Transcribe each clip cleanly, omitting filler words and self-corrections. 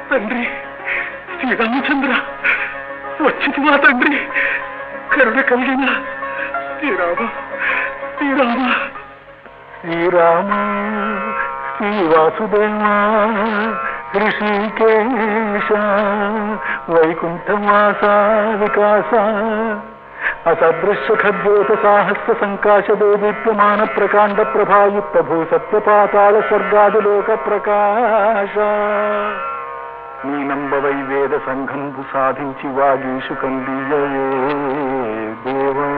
తండ్రి శ్రీరామచంద్ర వచ్చింది మా తండ్రి కరుణ కలిగిన శ్రీరామ శ్రీరామ శ్రీరామ శ్రీ వాసుదేవ ఋషికేశ వైకుంఠమాస వికాస అసదృశ్య ఖద్యోత సాహస్ర సంకాశ దేదీప్యమాన ప్రకాండ ప్రభాయుక్త భూ సత్యపాతాళ స్వర్గాదిలోక ప్రకాశ నీనంబవై వేద సంఘంబు సాధించి వాగీషు కందియవే దేవా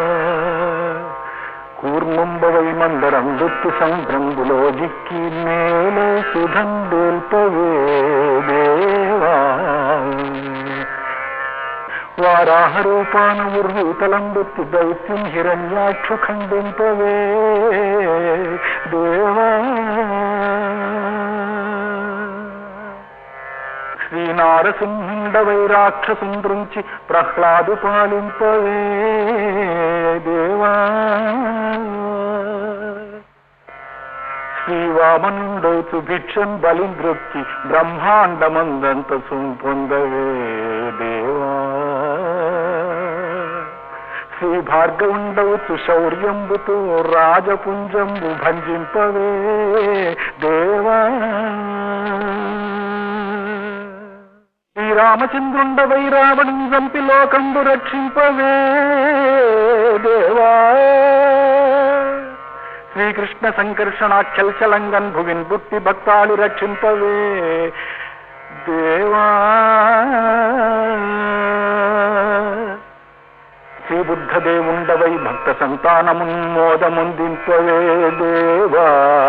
కూర్మంబవై మందరం దుత్తు సంభ్రంబులో జిక్కి నేల సుధండేల్పవే దేవా వారాహరూపాన ఉర్వీతలం దుత్తు దైత్యం హిరణ్యాక్షు ఖండింపవే దేవా శ్రీనారసింహుండవై రాక్షసుం దృంచి ప్రహ్లాదు పాలింపవే దేవా శ్రీవామనుండోచు భిక్షం బలింద్రొక్కి బ్రహ్మాండమందంత పొందవే దేవా శ్రీ భార్గవుండవచ్చు శౌర్యంబుతో రాజపుంజంబు భంజింపవే దేవా శ్రీరామచంద్రుండవై రావణం చంపి లోకంబు రక్షింపవే దేవా శ్రీకృష్ణ సంకర్షణాఖ్యల్చలంగన్ భువిన్ బుట్టి భక్తాలు రక్షింపవే దేవా శ్రీబుద్ధదేవుండవై భక్త సంతానమున్మోదముందింపవే దేవా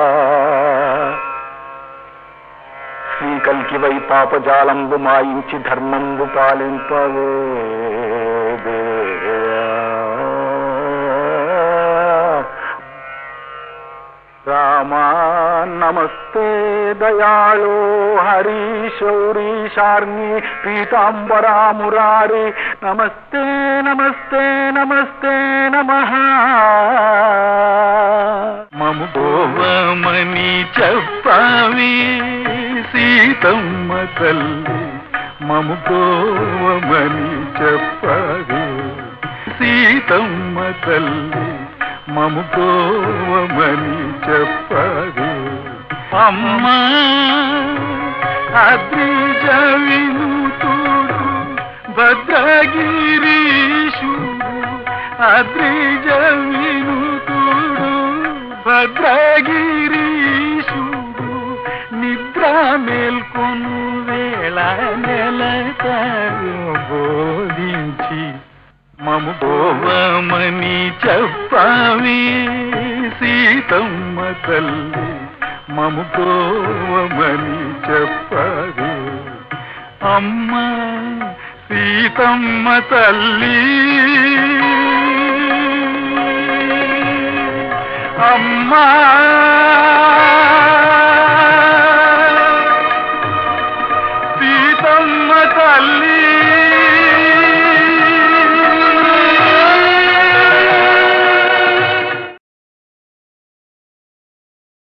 శ్రీకల్కివై పాపజాలంబు మాయించి ధర్మంబు పాలింపవే దేవా రామా నమస్తే దయాళో హరి శౌరీ శార్మి పీతాంబరా మురారి నమస్తే నమస్తే నమస్తే నమః మము గోవమని చెప్పావి సీతమ్మ తల్లి మము గోవమని చెప్పావి సీతమ్మ తల్లి మము గోవమని చెప్పావి అమ్మా అద్రిజ వినుతుడు భద్రగిరీశుడు అద్రిజ వినుతుడు భద్రగిరీశుడు నిద్ర మేల్కొను వేళ నెలతారు బోధించి మము గోవమని చెప్పావి సీతమ్మ తల్లి మము గోవమని చెప్పావి అమ్మ సీతమ్మ తల్లి అమ్మా సీతమ్మ తల్లి